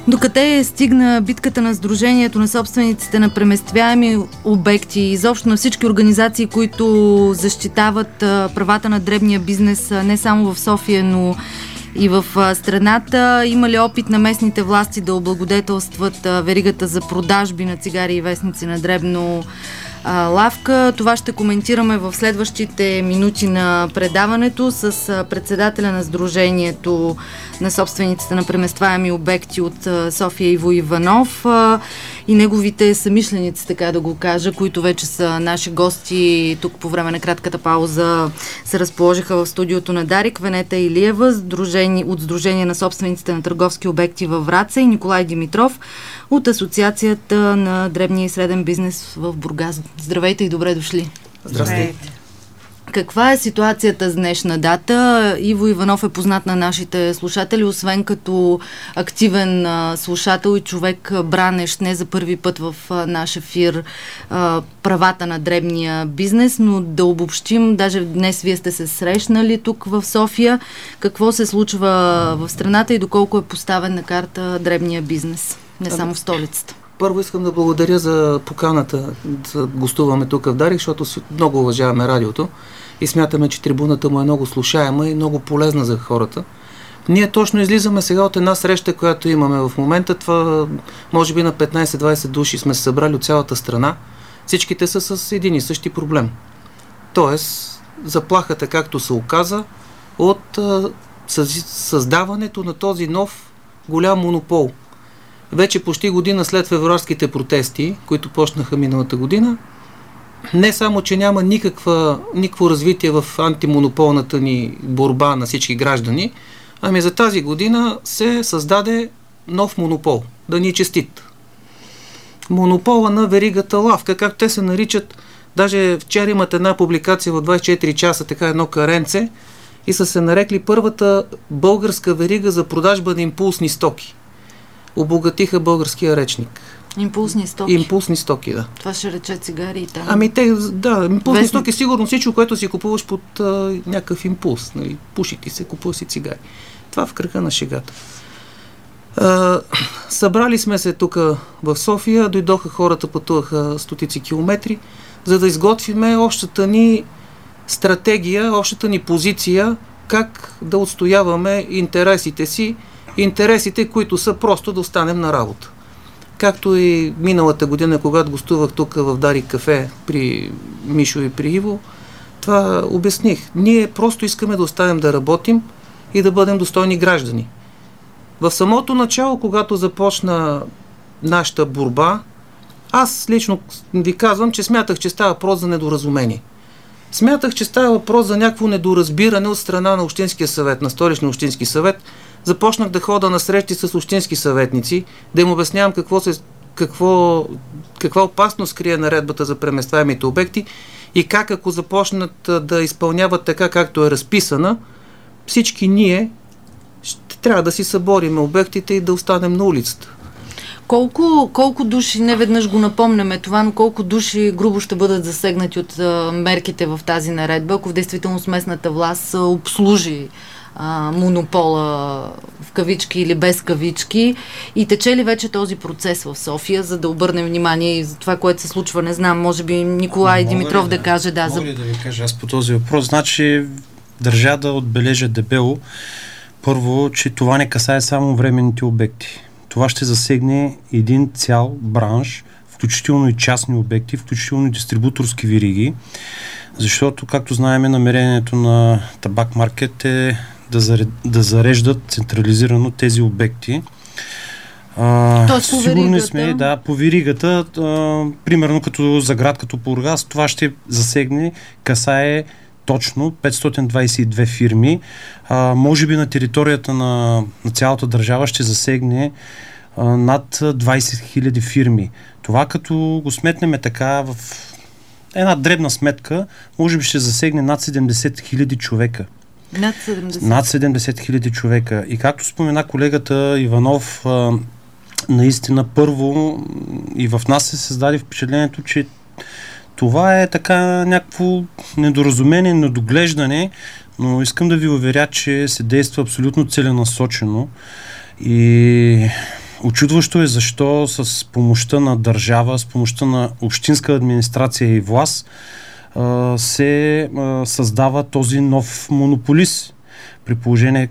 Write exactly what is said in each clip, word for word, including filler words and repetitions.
Докъде стигна битката на Сдружението на собствениците на преместваеми обекти и изобщо на всички организации, които защитават правата на дребния бизнес не само в София, но и в страната? Има ли опит на местните власти да облагодетелстват веригата за продажби на цигари и вестници на дребно лавка? Това ще коментираме в следващите минути на предаването с председателя на Сдружението на собствениците на преместваеми обекти от София Иво Иванов и неговите съмишленици, така да го кажа, които вече са наши гости тук по време на кратката пауза, се разположиха в студиото на Дарик. Венета Илиева от Сдружение на собствениците на търговски обекти във Враца и Николай Димитров от Асоциацията на дребния и среден бизнес в Бургас. Здравейте и добре дошли! Здравейте! Каква е ситуацията с днешна дата? Иво Иванов е познат на нашите слушатели, освен като активен а, слушател и човек бранещ не за първи път в а, наш ефир а, правата на дребния бизнес, но да обобщим, даже днес вие сте се срещнали тук в София, какво се случва в страната и доколко е поставен на карта дребния бизнес, не само в столицата. Първо искам да благодаря за поканата да гостуваме тук в Дарик, защото много уважаваме радиото и смятаме, че трибуната му е много слушаема и много полезна за хората. Ние точно излизаме сега от една среща, която имаме в момента. Това може би на петнайсет-двайсет души сме се събрали от цялата страна. Всичките са с един и същи проблем. Тоест, заплахата, както се оказа, от а, създаването на този нов голям монопол. Вече почти година след февруарските протести, които почнаха миналата година, не само, че няма никаква, никакво развитие в антимонополната ни борба на всички граждани, ами за тази година се създаде нов монопол, да ни е честит. Монопола на веригата лавка, както те се наричат. Даже вчера имат една публикация в двайсет и четири часа, така едно каренце, и са се нарекли първата българска верига за продажба на импулсни стоки. Обогатиха българския речник. Импулсни стоки? Импулсни стоки, да. Това ще рече цигари и там. Ами те, да, импулсни Вестни... стоки, сигурно всичко, което си купуваш под а, някакъв импулс. Нали, пуши ти се, купуваш си цигари. Това в кръга на шегата. А, събрали сме се тук в София, дойдоха хората, пътуваха стотици километри, за да изготвиме общата ни стратегия, общата ни позиция, как да отстояваме интересите си, интересите, които са просто да останем на работа. Както и миналата година, когато гостувах тук в Дарик кафе при Мишо и при Иво, това обясних. Ние просто искаме да останем да работим и да бъдем достойни граждани. В самото начало, когато започна нашата борба, аз лично ви казвам, че смятах, че става въпрос за недоразумение. Смятах, че става въпрос за някакво недоразбиране от страна на Общинския съвет, на Столичния общински съвет. Започнах да хода на срещи с общински съветници, да им обяснявам какво се, какво, каква опасност крие наредбата за преместваемите обекти и как, ако започнат да изпълняват така, както е разписана, всички ние ще трябва да си съборим обектите и да останем на улицата. Колко, колко души, не веднъж го напомняме това, но колко души грубо ще бъдат засегнати от а, мерките в тази наредба, ако в действителност местната власт а, обслужи а, монопола в кавички или без кавички, и тече ли вече този процес в София, за да обърнем внимание и за това, което се случва? Не знам, може би Николай мога Димитров да, да каже. Да, мога за... ли да ви кажа аз по този въпрос? Значи, държа да отбележа дебело първо, че това не касае само временните обекти. Това ще засегне един цял бранш, включително и частни обекти, включително и дистрибуторски вериги, защото, както знаем, намерението на Табак Маркет е да, заред, да зареждат централизирано тези обекти. А, Тоест по сигурни веригата? сме, да, по веригата, а, примерно като за град като Бургас, това ще засегне, касае точно петстотин двайсет и две фирми. А, може би на територията на, на цялата държава ще засегне а, над двайсет хиляди фирми. Това като го сметнем така в една дребна сметка, може би ще засегне над седемдесет хиляди човека. Над седемдесет. Над седемдесет хиляди човека. И както спомена колегата Иванов, а, наистина първо и в нас се създаде впечатлението, че това е така някакво недоразумение, недоглеждане, но искам да ви уверя, че се действа абсолютно целенасочено и очудващо е защо с помощта на държава, с помощта на общинска администрация и власт а, се а, създава този нов монополист. При положение,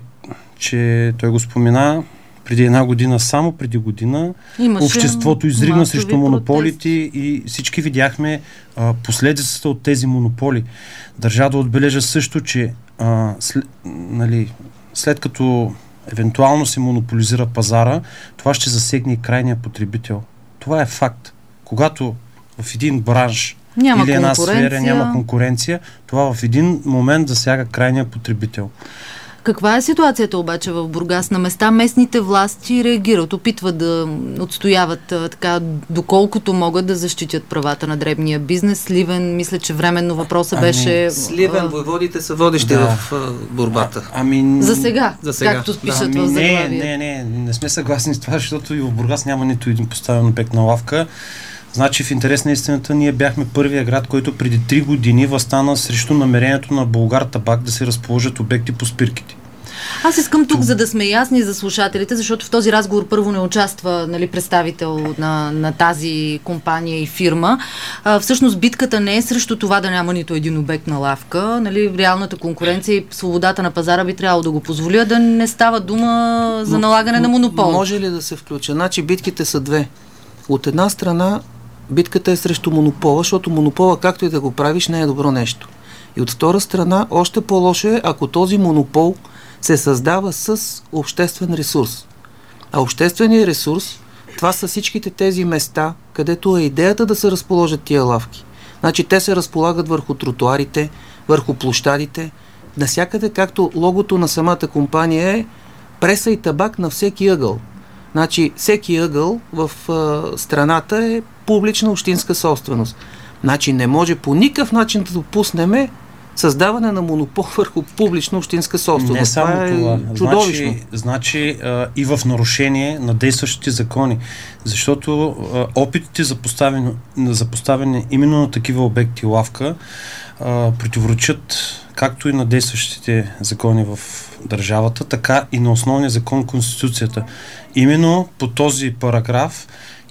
че той го спомена, преди една година, само преди година, имаше обществото изригна срещу монополите протести. И всички видяхме а, последицата от тези монополи. Държа да отбележа също, че а, след, нали, след като евентуално се монополизира пазара, това ще засегне и крайния потребител. Това е факт. Когато в един бранш няма или една сфера няма конкуренция, това в един момент засяга крайния потребител. Каква е ситуацията обаче в Бургас? На места местните власти реагират, опитват да отстояват а, така, доколкото могат да защитят правата на дребния бизнес. Сливен, мисля, че временно въпросът ами, беше... Сливен, войводите са водещи да. в а, борбата. А, ами... За сега, За сега. както пишат да, ами, в заглавие. Не, не, не, не сме съгласни с това, защото и в Бургас няма нито един поставен обект на лавка. Значи в интерес на истината ние бяхме първия град, който преди три години въстана срещу намерението на Булгартабак да се разположат обекти по спирките. Аз искам тук, за да сме ясни за слушателите, защото в този разговор първо не участва, нали, представител на, на тази компания и фирма. А, всъщност битката не е срещу това да няма нито един обект на лавка. Нали, реалната конкуренция и свободата на пазара би трябвало да го позволя, да не става дума за налагане на монопол. Може ли да се включа? Значи битките са две. От една страна битката е срещу монопола, защото монопола, както и да го правиш, не е добро нещо. И от втора страна, още по-лошо е, ако този монопол се създава с обществен ресурс. А общественият ресурс, това са всичките тези места, където е идеята да се разположат тия лавки. Значи те се разполагат върху тротуарите, върху площадите, насякъде, както логото на самата компания е преса и табак на всеки ъгъл. Значи всеки ъгъл в а, страната е публична общинска собственост. Значи не може по никакъв начин да допуснеме създаване на монопол върху публична общинска собственост. Не само това. Е това. Чудовищно. Значи, значи а, и в нарушение на действащите закони. Защото а, опитите за поставяне, за поставяне именно на такива обекти лавка а, противоречат както и на действащите закони в държавата, така и на основния закон Конституцията. Именно по този параграф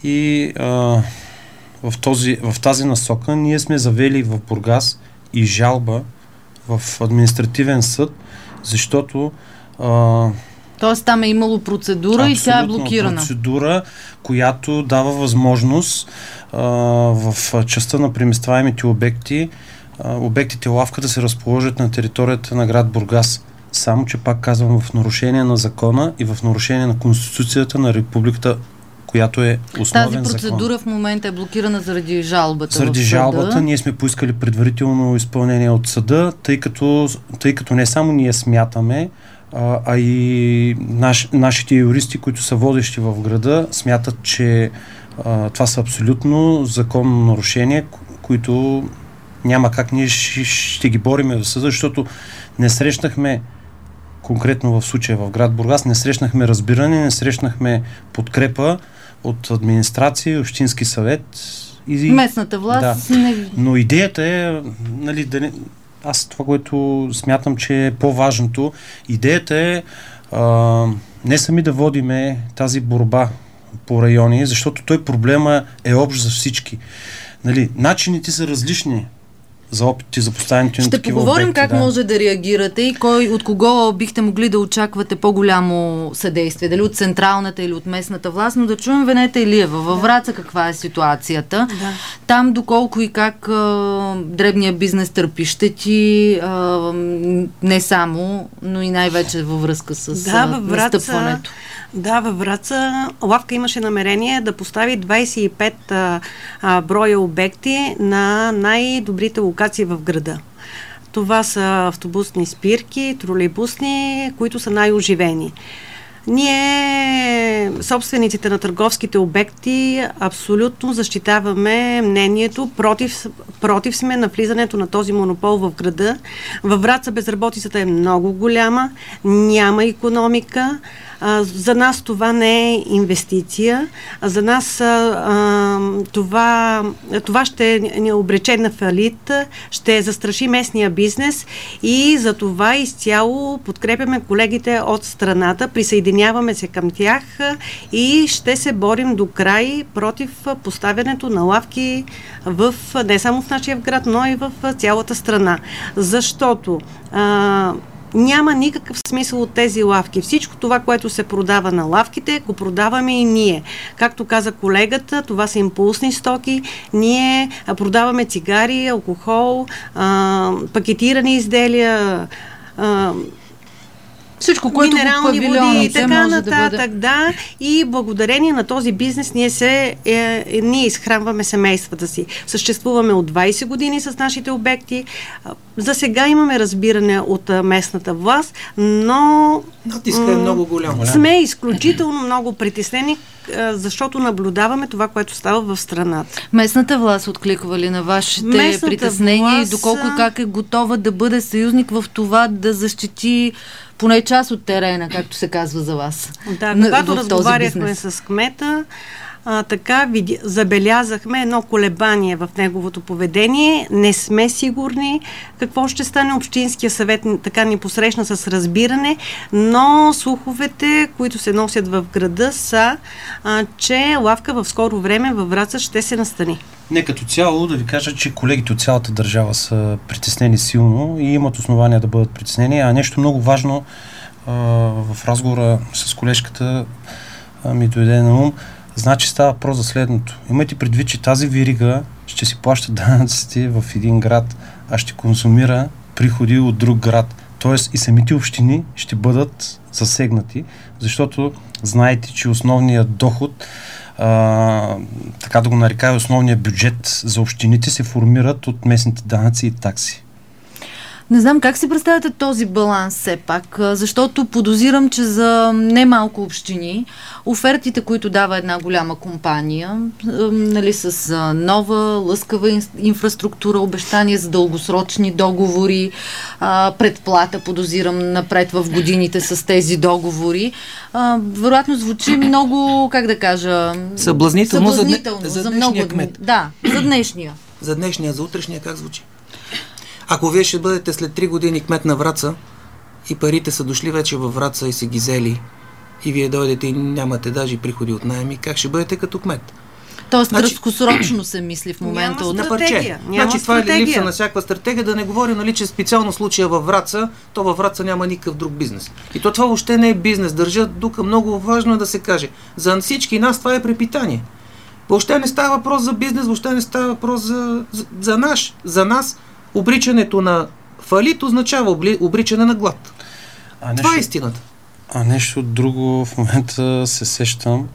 и а, в, този, в тази насока ние сме завели в Бургас и жалба в административен съд, защото а, тоест там е имало процедура и тя е блокирана. Процедура, която дава възможност а, в частта на преместваемите обекти, а, обектите лавка да се разположат на територията на град Бургас. Само, че пак казвам, в нарушение на закона и в нарушение на Конституцията на Републиката, която е основен закон. Тази процедура закон. в момента е блокирана заради жалбата. Заради в жалбата ние сме поискали предварително изпълнение от съда, тъй като, тъй като не само ние смятаме, а, а и наш, нашите юристи, които са водещи в града, смятат, че а, това са абсолютно законно нарушения, които няма как ние ще, ще ги бориме в съда, защото не срещнахме конкретно в случая в град Бургас, не срещнахме разбиране, не срещнахме подкрепа от администрация, общински съвет и местната власт. Да. Не... Но идеята е, нали, да не... аз това, което смятам, че е по-важното, идеята е а, не сами да водиме тази борба по райони, защото той проблема е общ за всички. Нали, начините са различни за опити за поставянето на такива обекти. Ще поговорим как да. може да реагирате и кой, от кого бихте могли да очаквате по-голямо съдействие, дали от централната или от местната власт, но да чуем Венета Илиева. Във Враца каква е ситуацията? Да. Там доколко и как а, дребния бизнес търпи щети, а, не само, но и най-вече във връзка с да, във Враца, настъпването. Да, във Враца лавка имаше намерение да постави двайсет и пет а, а, броя обекти на най-добрите локации в града. Това са автобусни спирки, тролейбусни, които са най-оживени. Ние, собствениците на търговските обекти, абсолютно защитаваме мнението, против, против сме на влизането на този монопол в града. Във Враца безработицата е много голяма, няма икономика, А, за нас това не е инвестиция, а за нас а, а, това, това ще ни обрече на фалит, ще застраши местния бизнес и за това изцяло подкрепяме колегите от страната, присъединяваме се към тях и ще се борим до край против поставянето на лавки в, не само в нашия град, но и в цялата страна. Защото а, няма никакъв смисъл от тези лавки. Всичко това, което се продава на лавките, го продаваме и ние. Както каза колегата, това са импулсни стоки. Ние продаваме цигари, алкохол, а, пакетирани изделия, а, всичко, което минерални води и така нататък, да, да. И благодарение на този бизнес ние се е, е, ние изхранваме семействата си. Съществуваме от двайсет години с нашите обекти. За сега имаме разбиране от местната власт, но натиска е много голям. Сме изключително много притеснени, защото наблюдаваме това, което става в страната. Местната власт откликва ли на вашите местната притеснения власт... и доколко и как е готова да бъде съюзник в това да защити поне част от терена, както се казва за вас? Да, когато разговаряхме с кмета, А, така види, забелязахме едно колебание в неговото поведение. Не сме сигурни какво ще стане. Общинския съвет така ни посрещна с разбиране, но слуховете, които се носят в града, са, а, че лавка в скоро време във Враца ще се настани. Не, като цяло да ви кажа, че колегите от цялата държава са притеснени силно и имат основания да бъдат притеснени, а нещо много важно а, в разговора с колежката а, ми дойде на ум. Значи става въпрос за следното. Имайте предвид, че тази верига ще си плаща данъците в един град, а ще консумира приходи от друг град. Тоест и самите общини ще бъдат засегнати, защото знаете, че основният доход, а, така да го нарека, основният бюджет за общините се формират от местните данъци и такси. Не знам как си представяте този баланс все пак, защото подозирам, че за немалко общини офертите, които дава една голяма компания, нали, с нова, лъскава инфраструктура, обещания за дългосрочни договори, предплата, подозирам напред в годините с тези договори, вероятно звучи много, как да кажа, съблазнително, съблазнително за, за, за днешния много кмет. Да, за днешния. За днешния, за утрешния как звучи? Ако вие ще бъдете след три години кмет на Враца и парите са дошли вече във Враца и са ги взели и вие дойдете и нямате даже приходи от наеми, как ще бъдете като кмет? Тоест, значи, краткосрочно се мисли в момента от на парче. Значи това е липса на всякаква стратегия, да не говорим, нали, че специално случая във Враца, то във Враца няма никакъв друг бизнес. И то това въобще не е бизнес. Държа тук много важно е да се каже. За всички нас това е препитание. Въобще не става въпрос за бизнес, въобще не става въпрос за, за, за, наш, за нас. Обричането на фалит означава обли, обричане на глад. А нещо, това е истината. А нещо друго в момента се сещам,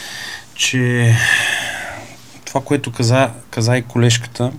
че това, което каза, каза и колежката,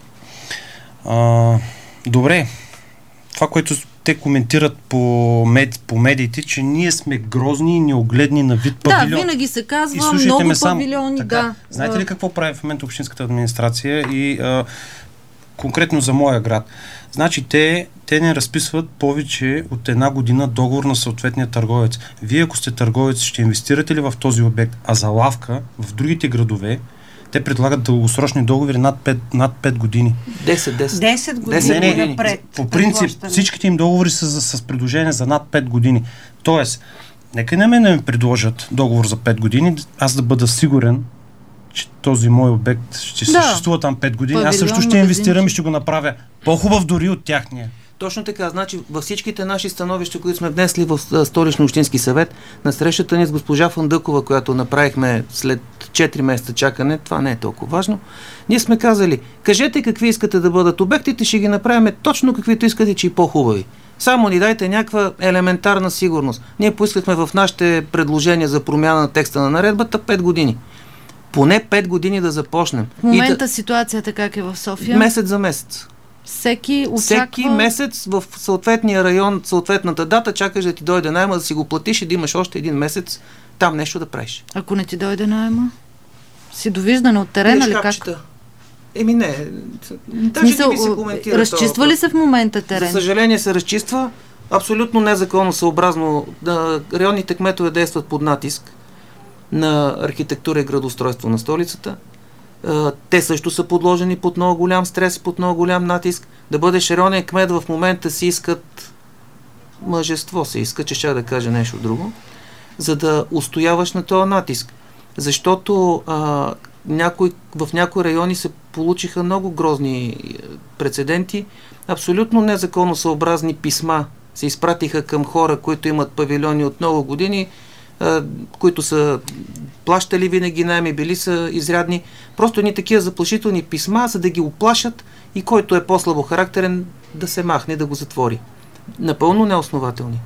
а, добре, това, което те коментират по, мед, по медиите, че ние сме грозни и неогледни на вид павилион. Да, винаги се казва много павилиони, така, да. Знаете ли какво прави в момента общинската администрация и а, конкретно за моя град? Значи те, те не разписват повече от една година договор на съответния търговец. Вие, ако сте търговец, ще инвестирате ли в този обект? А за лавка, в другите градове, те предлагат дългосрочни договори над пет, над пет години. десет, десет. десет години не, не, напред. По принцип, всичките им договори са с, с предложение за над пет години. Тоест, нека не ме да ми предложат договор за пет години, аз да бъда сигурен, че този мой обект ще да. съществува там пет години. Павилион, аз също ще инвестирам и ще го направя по-хубав дори от тяхния. Точно така. Значи във всичките наши становища, които сме внесли в Столичния общински съвет, на срещата ни с госпожа Фандъкова, която направихме след четири месеца чакане, това не е толкова важно, ние сме казали, кажете какви искате да бъдат обектите, ще ги направим точно каквито искате, че и по-хубави. Само ни дайте някаква елементарна сигурност. Ние поискахме в нашите предложения за промяна на текста на наредбата пет години. Поне пет години да започнем. В момента да... ситуацията как е в София? Месец за месец. Всеки очаква... Всеки месец в съответния район, съответната дата, чакаш да ти дойде найма, да си го платиш и да имаш още един месец там нещо да правиш. Ако не ти дойде найма? Си довиждане от терена ли как? Еми не. Даже не ми се коментира. Разчиства ли се в момента терен? За съжаление се разчиства. абсолютно незаконосъобразно. Да, районните кметове действат под натиск на архитектура и градоустройство на столицата. Те също са подложени под много голям стрес, под много голям натиск. Да бъдеш районен кмет в момента си искат мъжество, се иска, че ще да кажа нещо друго, за да устояваш на този натиск. Защото а, някой, в някои райони се получиха много грозни прецеденти. Абсолютно незаконосъобразни писма се изпратиха към хора, които имат павилиони от много години, а, които са плащали винаги найми, били са изрядни. Просто едни такива заплашителни писма, за да ги оплашат и който е по-слабо характерен да се махне, да го затвори. Напълно неоснователни.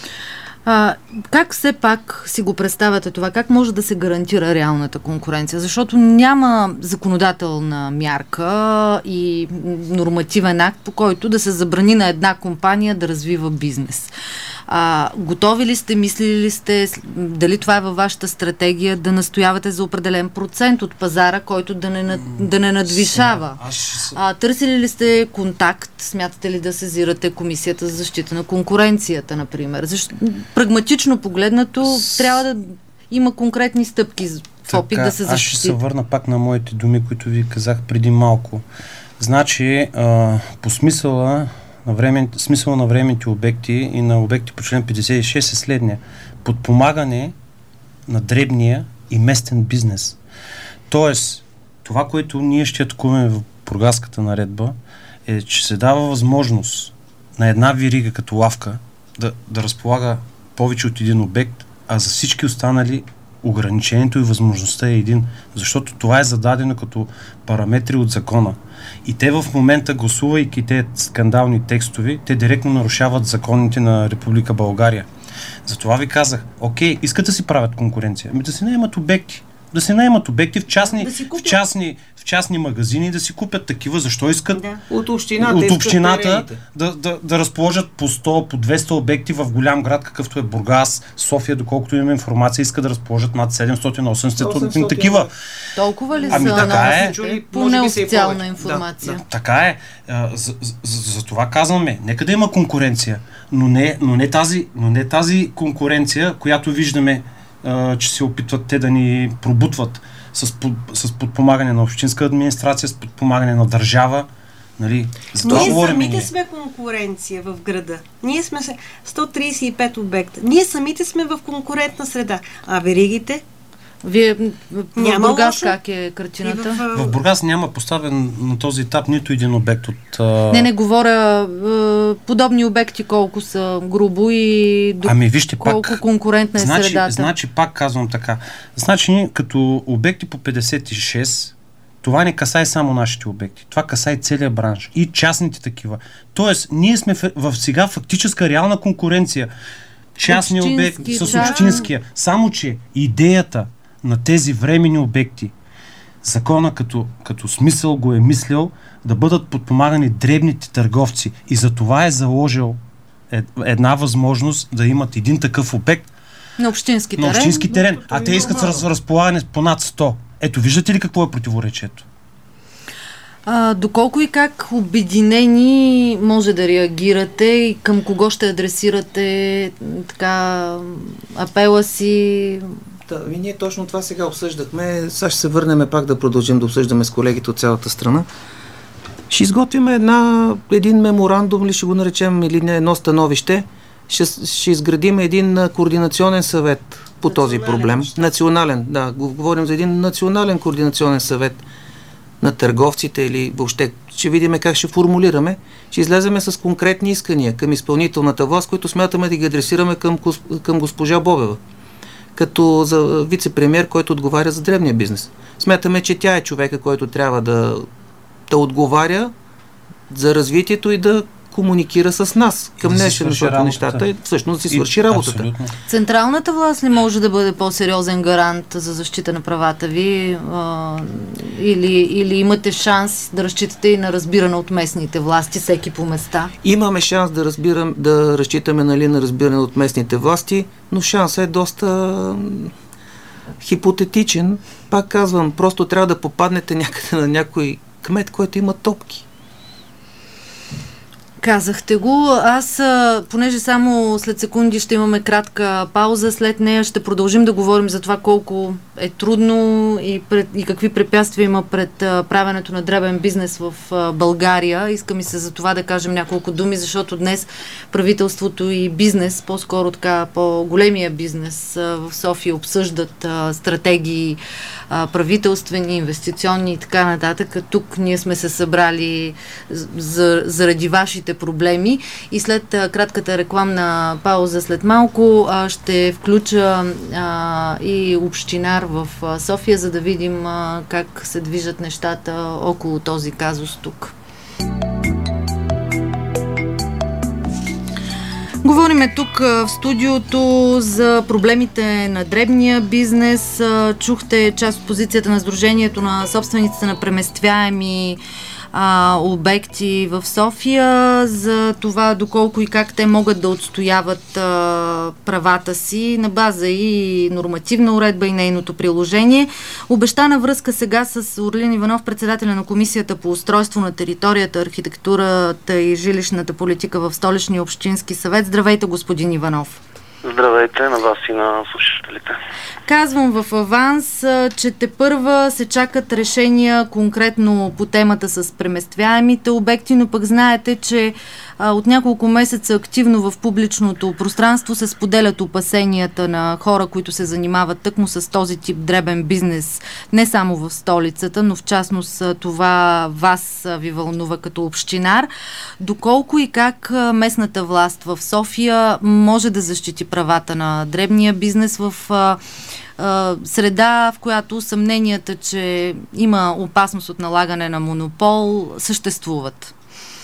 А, как все пак си го представяте това? Как може да се гарантира реалната конкуренция? Защото няма законодателна мярка и нормативен акт, по който да се забрани на една компания да развива бизнес. А, готови ли сте, мислили ли сте, дали това е във вашата стратегия да настоявате за определен процент от пазара, който да не, да не надвишава? А, търсили ли сте контакт? Смятате ли да сезирате Комисията за защита на конкуренцията, например? Защо, прагматично погледнато, трябва да има конкретни стъпки в опит така, да се защитите. Аз ще се върна пак на моите думи, които ви казах преди малко. Значи, а, по смисъла на времен, смисъл на временните обекти и на обекти по член петдесет и шест е следния. Подпомагане на дребния и местен бизнес. Тоест, това, което ние ще атакуваме в Бургаската наредба, е, че се дава възможност на една верига като лавка да, да разполага повече от един обект, а за всички останали ограничението и възможността е един. Защото това е зададено като параметри от закона. И те в момента, гласувайки те скандални текстове, те директно нарушават законите на Република България. Затова ви казах, окей, искат да си правят конкуренция, ами да си наемат обекти. Да си наемат обекти в частни, да в частни, в частни магазини, да си купят такива. Защо искат? Да. От общината, от общината да, да, да разположат по сто, по двеста обекти в голям град, какъвто е Бургас, София, доколкото имаме информация, иска да разположат над седемстотин осемстотин такива. Толкова ли ами, са? Така е. По неофициална информация. Да, да. Така е. За, за, за, за това казваме, нека да има конкуренция, но не, но не, тази, но не тази конкуренция, която виждаме, Uh, че се опитват те да ни пробутват с, под, с подпомагане на общинска администрация, с подпомагане на държава. Нали? За това ние самите ние. сме конкуренция в града. Ние сме сто тридесет и пет обекта. Ние самите сме в конкурентна среда. А веригите? Вие в Бургас как е картината? В, в Бургас няма поставен на този етап нито един обект от... А... Не, не говоря е, подобни обекти колко са грубо и до ами, вижте, колко пак, конкурентна е значи, средата. Значи, пак казвам така. Значи, като обекти по петдесет и шест, това не касае само нашите обекти. Това касае целият бранш. И частните такива. Тоест, ние сме в, в сега фактическа реална конкуренция. Частни обекти с общинския. Само, че идеята на тези временни обекти, закона като, като смисъл го е мислял да бъдат подпомагани дребните търговци и за това е заложил една възможност да имат един такъв обект на общински терен. На общински терен, а те искат с разполагане по над сто. Ето, виждате ли какво е противоречието? А, доколко и как обединени може да реагирате и към кого ще адресирате така апела си? Да, и ние точно това сега обсъждахме. Сега ще се върнем пак да продължим да обсъждаме с колегите от цялата страна. Ще изготвим една, един меморандум, или ще го наречем, или не, едно становище. Ще, ще изградим един координационен съвет по този проблем. Национален, да. Говорим за един национален координационен съвет на търговците или въобще ще видим как ще формулираме. Ще излеземе с конкретни искания към изпълнителната власт, които смятаме да ги адресираме към, към госпожа Бобева, като за вице-премиер, който отговаря за дребния бизнес. Смятаме, че тя е човека, който трябва да, да отговаря за развитието и да комуникира с нас към днешен, защото нещата и всъщност да си свърши и, работата. Абсолютно. Централната власт ли може да бъде по-сериозен гарант за защита на правата ви а, или, или имате шанс да разчитате и на разбиране от местните власти, всеки по места? Имаме шанс да, разбирам, да разчитаме нали, на разбиране от местните власти, но шансът е доста хипотетичен. Пак казвам, просто трябва да попаднете някъде на някой кмет, който има топки. Казахте го. Аз, понеже само след секунди ще имаме кратка пауза, след нея ще продължим да говорим за това колко е трудно и, пред, и какви препятствия има пред правенето на дребен бизнес в България. Искам и се за това да кажем няколко думи, защото днес правителството и бизнес, по-скоро така по-големия бизнес в София обсъждат стратегии правителствени, инвестиционни и така нататък. Тук ние сме се събрали за, заради вашите проблеми и след а, кратката рекламна пауза след малко а, ще включа а, и общинар в а, София, за да видим а, как се движат нещата около този казус тук. Говориме тук в студиото за проблемите на дребния бизнес. Чухте част от позицията на Сдружението на собствениците на преместваеми а, обекти в София, за това доколко и как те могат да отстояват а, правата си на база и нормативна уредба и нейното приложение. Обещана връзка сега с Орлин Иванов, председателя на Комисията по устройство на територията, архитектурата и жилищната политика в Столичния общински съвет. Здравейте, господин Иванов. Здравейте на вас и на слушателите. Казвам в аванс, че тепърва се чакат решения конкретно по темата с преместваемите обекти, но пък знаете, че а, от няколко месеца активно в публичното пространство се споделят опасенията на хора, които се занимават тъкмо с този тип дребен бизнес, не само в столицата, но в частност това вас ви вълнува като общинар. Доколко и как местната власт в София може да защити правата на дребния бизнес в а, а, среда, в която съмненията, че има опасност от налагане на монопол, съществуват?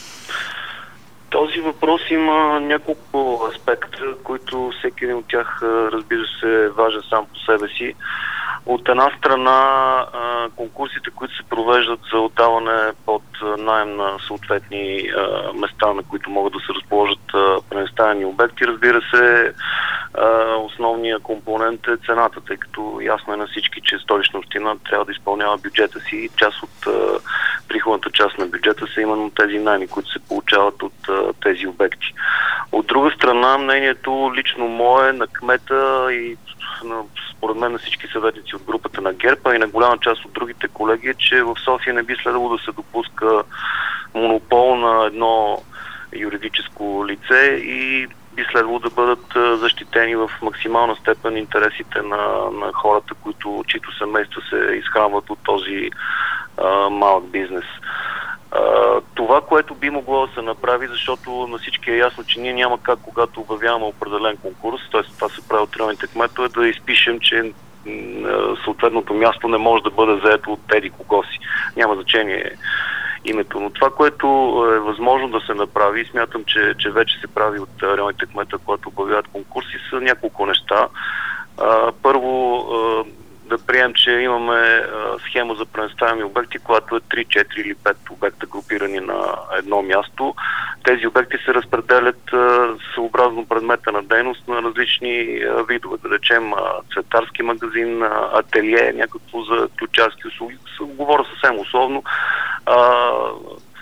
Този въпрос има няколко аспекта, които всеки един от тях, разбира се, е важен сам по себе си. От една страна, конкурсите, които се провеждат за отдаване под наем на съответни места, на които могат да се разположат преместваеми обекти, разбира се, основният компонент е цената, тъй като ясно е на всички, че Столична община трябва да изпълнява бюджета си и част от приходната част на бюджета са именно тези наеми, които се получават от тези обекти. От друга страна, мнението лично мое, на кмета и според мен на всички съветници от групата на ГЕРБ, а и на голяма част от другите колеги, е, че в София не би следвало да се допуска монопол на едно юридическо лице и би следвало да бъдат защитени в максимална степен интересите на, на хората, които, чието семейства се изхранват от този а, малък бизнес. Uh, това, което би могло да се направи, защото на всички е ясно, че ние няма как, когато обявяваме определен конкурс, т.е. това се прави от районните кметове, да изпишем, че uh, съответното място не може да бъде заето от еди кого си. Няма значение името. Но това, което е възможно да се направи, и смятам, че, че вече се прави от районните кметове, когато обявяват конкурси, са няколко неща. Uh, първо, uh, да прием, че имаме а, схема за преместваеми обекти, която е три, четири или пет обекта групирани на едно място. Тези обекти се разпределят а, съобразно предмета на дейност на различни а, видове. Да речем а, цветарски магазин, а, ателие, някакво за ключарски услуги. Говоря съвсем условно. А, а,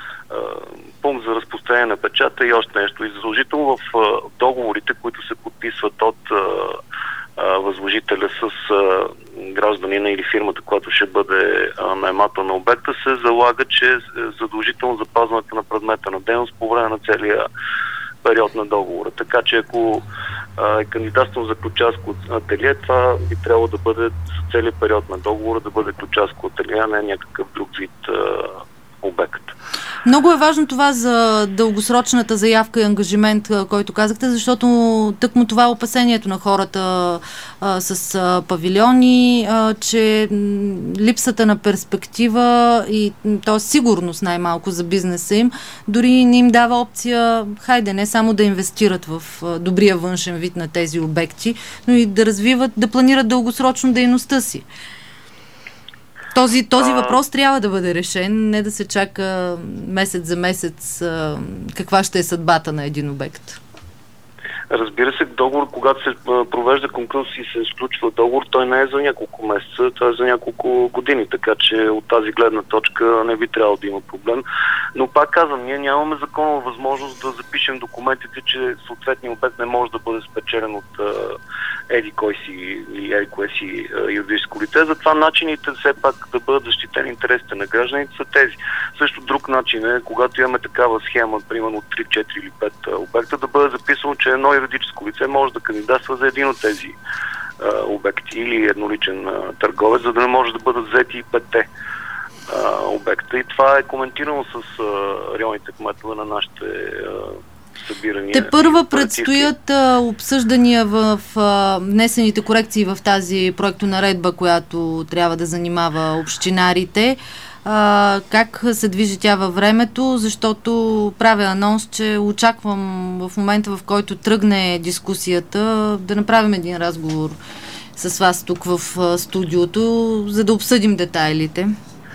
пункт за разпространение на печата и още нещо. И задължително в а, договорите, които се подписват от а, възложителя с а, гражданина или фирмата, която ще бъде а, наемател на обекта, се залага, че е задължително запазването на предмета на дейност по време на целия период на договора. Така че ако е кандидатствам за ключарско ателие, това би трябвало да бъде за целият период на договора да бъде ключарско ателие, а не някакъв друг вид а, обект. Много е важно това за дългосрочната заявка и ангажимент, който казахте, защото тъкмо това е опасението на хората а, с а, павилиони, а, че липсата на перспектива и т.е. сигурност най-малко за бизнеса им, дори не им дава опция, хайде, не само да инвестират в а, добрия външен вид на тези обекти, но и да развиват, да планират дългосрочно дейността си. Този, този въпрос трябва да бъде решен, не да се чака месец за месец а, каква ще е съдбата на един обект. Разбира се, договор, когато се провежда конкурс и се сключва договор, той не е за няколко месеца, той е за няколко години, така че от тази гледна точка не би трябвало да има проблем. Но пак казвам, ние нямаме законова възможност да запишем документите, че съответния обект не може да бъде спечелен от еди кой си или еди кое си юридическо лице. Затова начините все пак да бъдат защитени интересите на гражданите са тези. Също друг начин е, когато имаме такава схема, примерно от три, четири или пет обекта, да бъде записано, че едно юридическо лице може да кандидатства за един от тези а, обекти или едноличен а, търговец, за да не може да бъдат взети и петте а, обекта. И това е коментирано с а, районните кметове на нашите а, събирания. Те първа предстоят а, обсъждания в а, внесените корекции в тази проектонаредба, която трябва да занимава общинарите. А, как се движи тя във времето, защото правя анонс, че очаквам в момента, в който тръгне дискусията, да направим един разговор с вас тук в студиото, за да обсъдим детайлите.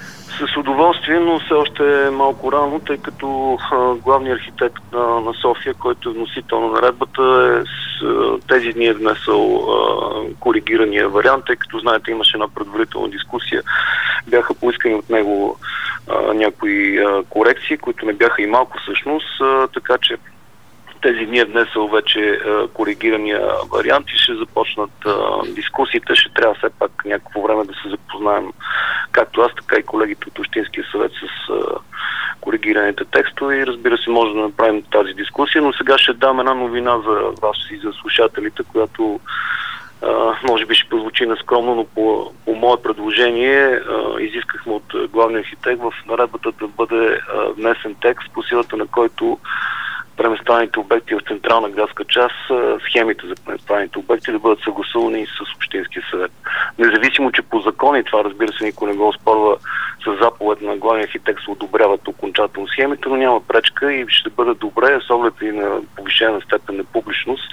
С удоволствие, но все още е малко рано, тъй като а, главният архитект на, на София, който е вносител на наредбата, е с, а, тези дни е внесъл а, коригирания вариант, тъй като, знаете, имаше една предварителна дискусия. Бяха поискани от него а, някои а, корекции, които не бяха и малко всъщност, а, така че тези дни е внесъл вече а, коригирания вариант и ще започнат а, дискусиите. Ще трябва все пак някакво време да се запознаем, както аз, така и колегите от Общинския съвет с а, коригираните текстове и разбира се може да направим тази дискусия, но сега ще дам една новина за вас и за слушателите, която а, може би ще прозвучи нескромно, но по, по мое предложение а, изискахме от главния архитект в наредбата да бъде а, внесен текст, по силата на който преместваните обекти в централна градска част, схемите за преместваните обекти да бъдат съгласувани с Общинския съвет. Независимо, че по закон, и това разбира се никой не го оспорва, с заповед на главния архитект се одобряват окончателно схемите, но няма пречка и ще бъде добре, с оглед и на повишена степен на публичност,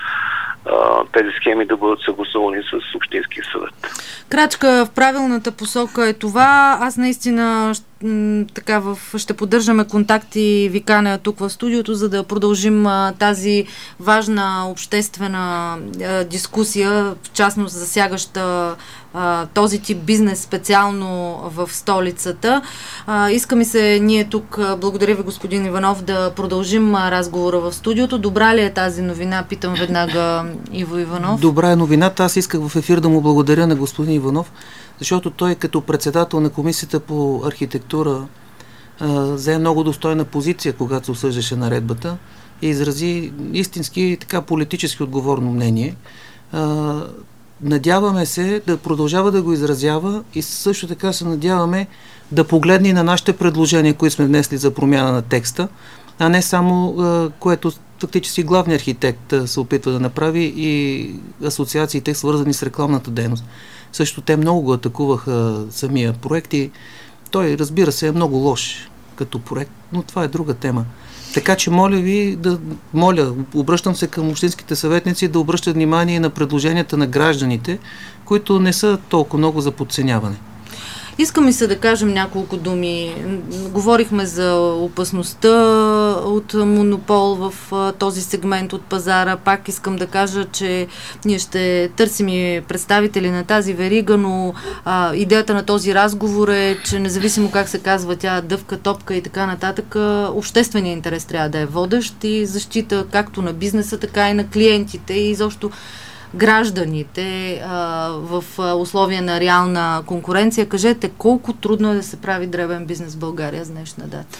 тези схеми да бъдат съгласувани с Общинския съвет. Крачка в правилната посока е това. Аз наистина така в, ще поддържаме контакти и ви каня тук в студиото, за да продължим а, тази важна обществена а, дискусия, в частност засягаща а, този тип бизнес специално в столицата. А, иска ми се ние тук, благодаря ви господин Иванов, да продължим а, разговора в студиото. Добра ли е тази новина? Питам веднага Иво Иванов. Добра е новината. Аз исках в ефир да му благодаря на господин Иванов, защото той като председател на Комисията по архитектура а, взе много достойна позиция, когато се обсъждаше наредбата и изрази истински така политически отговорно мнение. А, надяваме се да продължава да го изразява и също така се надяваме да погледне на нашите предложения, които сме внесли за промяна на текста, а не само а, което фактически главният архитект а, се опитва да направи и асоциациите, свързани с рекламната дейност. Също те много го атакуваха самия проект и той, разбира се, е много лош като проект, но това е друга тема. Така че моля ви, да, моля, обръщам се към общинските съветници да обръщат внимание на предложенията на гражданите, които не са толкова много за подценяване. Искам и се да кажем няколко думи. Говорихме за опасността от монопол в този сегмент от пазара. Пак искам да кажа, че ние ще търсим и представители на тази верига, но а, идеята на този разговор е, че независимо как се казва тя, дъвка, топка и така нататък, общественият интерес трябва да е водещ и защита както на бизнеса, така и на клиентите и изобщо гражданите а, в а, условия на реална конкуренция. Кажете, колко трудно е да се прави дребен бизнес в България с днешна дата?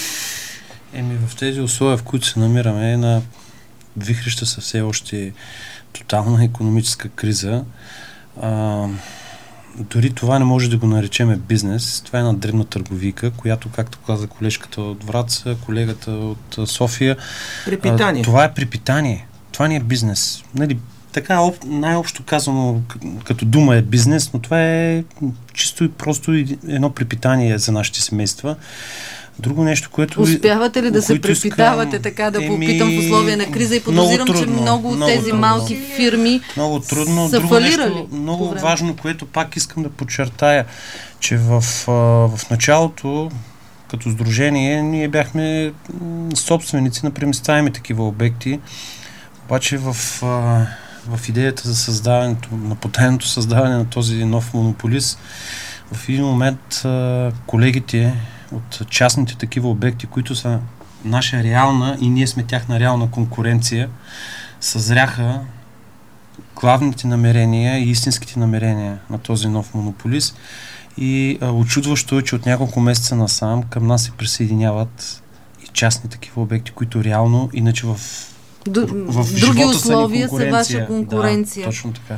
Еми, в тези условия, в които се намираме, на вихрища са все още тотална икономическа криза. А, дори това не може да го наречеме бизнес. Това е една дребна търговийка, която, както каза колежката от Враца, колегата от София, препитание. А, това е препитание. Това не е бизнес. Нали, така най-общо казано като дума е бизнес, но това е чисто и просто едно препитание за нашите семейства. Друго нещо, което... Успявате ли да се препитавате, искам, така да попитам в условия на криза и подозирам, че много от тези трудно. малки фирми много трудно. са Друго фалирали? Нещо, много важно, което пак искам да подчертая, че в, в началото като сдружение ние бяхме собственици на преместваеми такива обекти. Обаче в, а, в идеята за създаването, на потайното създаване на този нов монополист, в един момент а, колегите от частните такива обекти, които са наша реална и ние сме тяхна реална конкуренция, съзряха главните намерения и истинските намерения на този нов монополист и а, очудващо е, че от няколко месеца насам към нас се присъединяват и частни такива обекти, които реално, иначе в, Д- в, в други условия са ваша конкуренция. Да, точно така.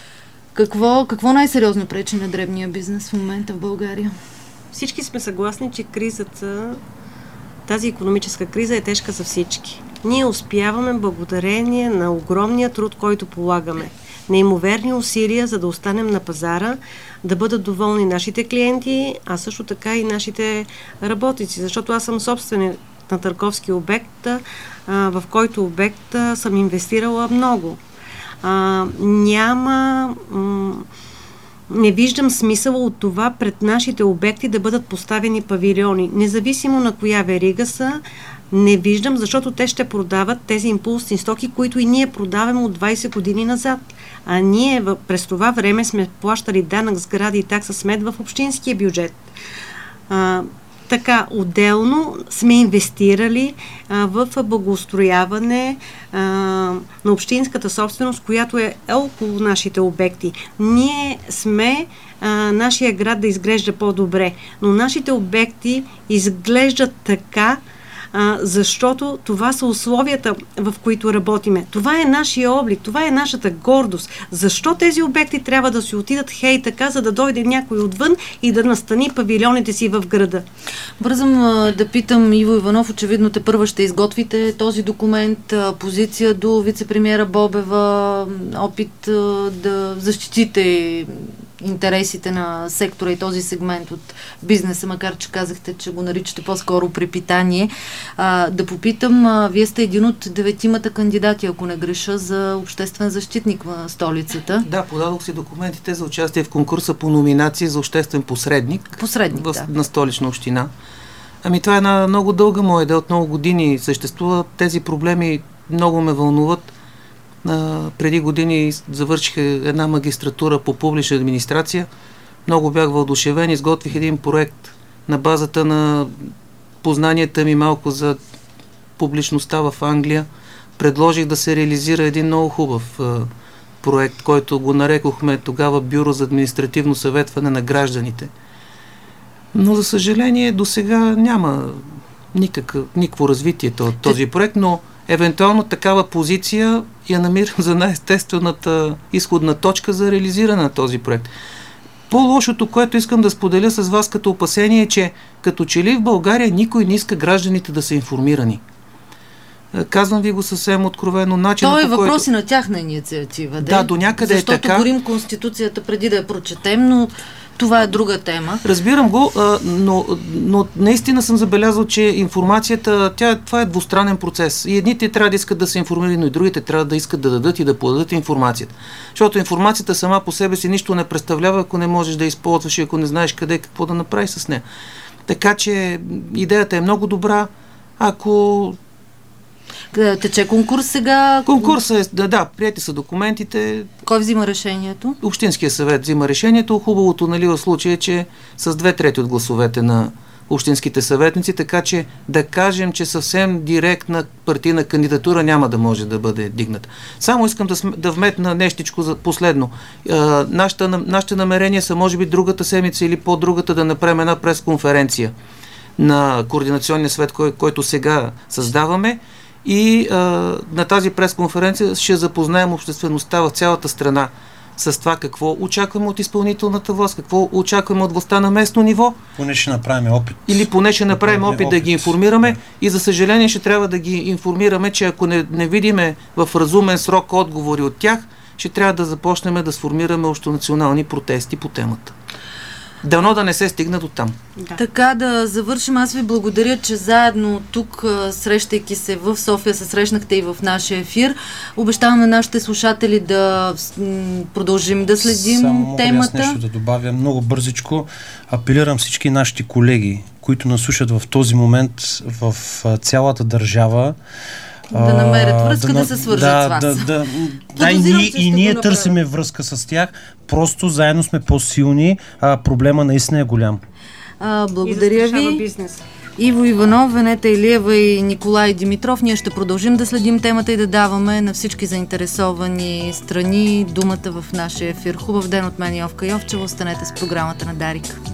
Какво, какво най-сериозно пречи на дребния бизнес в момента в България? Всички сме съгласни, че кризата, тази икономическа криза е тежка за всички. Ние успяваме благодарение на огромния труд, който полагаме. Неимоверни усилия, за да останем на пазара, да бъдат доволни нашите клиенти, а също така и нашите работници. Защото аз съм собственик на търговски обект, в който обект съм инвестирала много. А, няма... М- не виждам смисъл от това пред нашите обекти да бъдат поставени павилиони. Независимо на коя верига са, не виждам, защото те ще продават тези импулсни стоки, които и ние продаваме от двайсет години назад. А ние през това време сме плащали данък сгради и такса смет в общинския бюджет. А, Така, отделно сме инвестирали а, в благоустрояване а, на общинската собственост, която е около нашите обекти. Ние сме а, нашия град да изглежда по-добре, но нашите обекти изглеждат така, а, защото това са условията, в които работиме. Това е нашия облик, това е нашата гордост. Защо тези обекти трябва да си отидат хей така, за да дойде някой отвън и да настани павилионите си в града? Бързам а, да питам Иво Иванов, очевидно те първа ще изготвите този документ, а, позиция до вице-премиера Бобева, опит а, да защитите интересите на сектора и този сегмент от бизнеса, макар че казахте, че го наричате по-скоро препитание. А, да попитам, а, вие сте един от деветимата кандидати, ако не греша, за обществен защитник в столицата. Да, подадох си документите за участие в конкурса по номинации за обществен посредник, посредник в, да. на Столична община. Ами това е една много дълга моя идея, от много години съществува. Тези проблеми много ме вълнуват. Uh, преди години завърших една магистратура по публична администрация. Много бях въодушевен, изготвих един проект на базата на познанията ми малко за публичността в Англия. Предложих да се реализира един много хубав uh, проект, който го нарекохме тогава Бюро за административно съветване на гражданите. Но за съжаление до сега няма никакъв, никакво развитие от този проект, но евентуално такава позиция я намирам за най-естествената изходна точка за реализиране на този проект. По-лошото, което искам да споделя с вас като опасение е, че като че ли в България никой не иска гражданите да са информирани. Казвам ви го съвсем откровено. Начинът, То е по въпрос който... на тяхна инициатива. Да, да до някъде е така. Защото горим Конституцията преди да я прочетем, но това е друга тема. Разбирам го, но, но наистина съм забелязал, че информацията, тя, това е двустранен процес. И едните трябва да искат да се информират, но и другите трябва да искат да дадат и да подадат информацията. Защото информацията сама по себе си нищо не представлява, ако не можеш да използваш и ако не знаеш къде какво да направиш с нея. Така че идеята е много добра. Ако... Тече конкурс сега. Конкурсът е, да, да, приети са документите. Кой взима решението? Общинския съвет взима решението. Хубавото, нали, в случая е, че с две трети от гласовете на общинските съветници, така че да кажем, че съвсем директна партийна кандидатура няма да може да бъде дигната. Само искам да, да вметна нещичко за последно. А, нашата, нашите намерения са, може би, другата седмица или по-другата да направим една пресконференция на Координационния съвет, кой, който сега създаваме. И а, на тази пресконференция ще запознаем обществеността в цялата страна с това какво очакваме от изпълнителната власт, какво очакваме от властта на местно ниво. Поне ще направим опит. Или поне ще направим опит, опит да ги информираме и за съжаление ще трябва да ги информираме, че ако не, не видиме в разумен срок отговори от тях, ще трябва да започнем да сформираме общонационални протести по темата. Дано да не се стигна до там. Да. Така да завършим. Аз ви благодаря, че заедно тук, срещайки се в София, се срещнахте и в нашия ефир. Обещавам на нашите слушатели да продължим да следим Само темата. Само нещо да добавя много бързичко. Апелирам всички нашите колеги, които нас слушат в този момент в цялата държава, Да намерят връзка, да, да се свържат да, с вас. Да, да, да, и ние, и ние търсиме връзка с тях, просто заедно сме по-силни, а проблема наистина е голям. А, благодаря ви. Бизнес. Иво Иванов, Венета Илиева и Николай Димитров. Ние ще продължим да следим темата и да даваме на всички заинтересовани страни думата в нашия ефир. Хубав ден от мен, Йовка Йовчева. Останете с програмата на Дарик.